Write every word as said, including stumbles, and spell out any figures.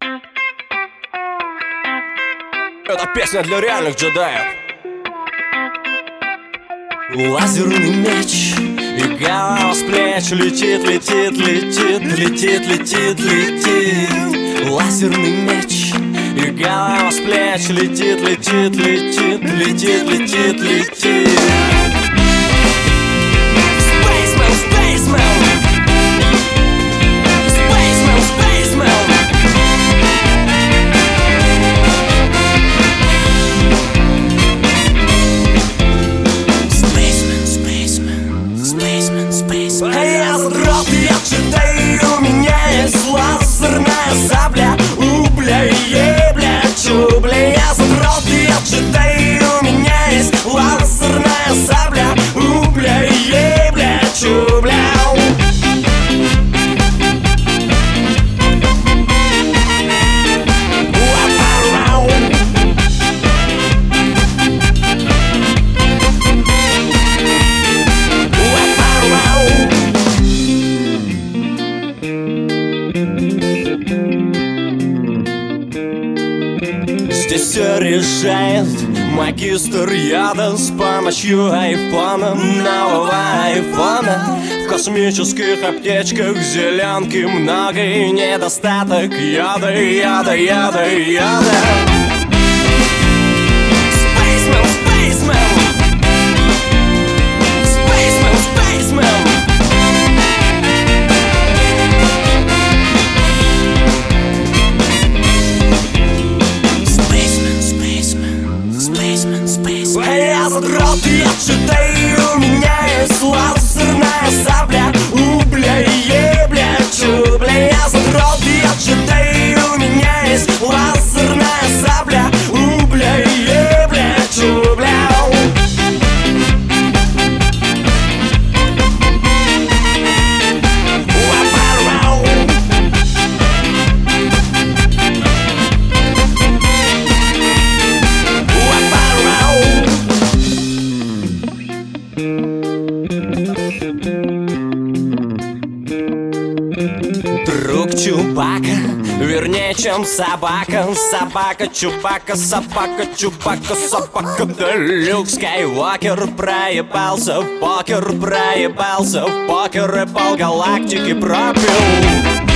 Это песня для реальных джедаев. Лазерный меч, и голова с плеч летит, летит, летит, летит, летит, летит. Лазерный меч, и голова с плеч летит, летит, летит, летит, летит, летит. Spaceman, spaceman, spaceman, spaceman. Я задрот, я джедай, у меня есть лазерная сабля. У, бля, е, бля, чу, бля. Я задрот, я джедай, у меня есть лазерная сабля. У, бля, е, бля, чу, бля. Здесь все решает магистр яда с помощью айфона, нового айфона. В космических аптечках зеленки много и недостаток яда, яда, яда, яда. Spaceman, spaceman, spaceman, spaceman. Я задрот, я джедай, у меня есть лазерная сабля. У, бля, е, бля, чу, бля. Я задрот, я джедай, у меня есть лазерная сабля. У, бля, е, бля, чу, бля. Друг Чубака, вернее, чем собака. Собака Чубака, собака Чубака, собака. Да Люк Скайуокер проебался в покер, проебался в покер и полгалактики пропил.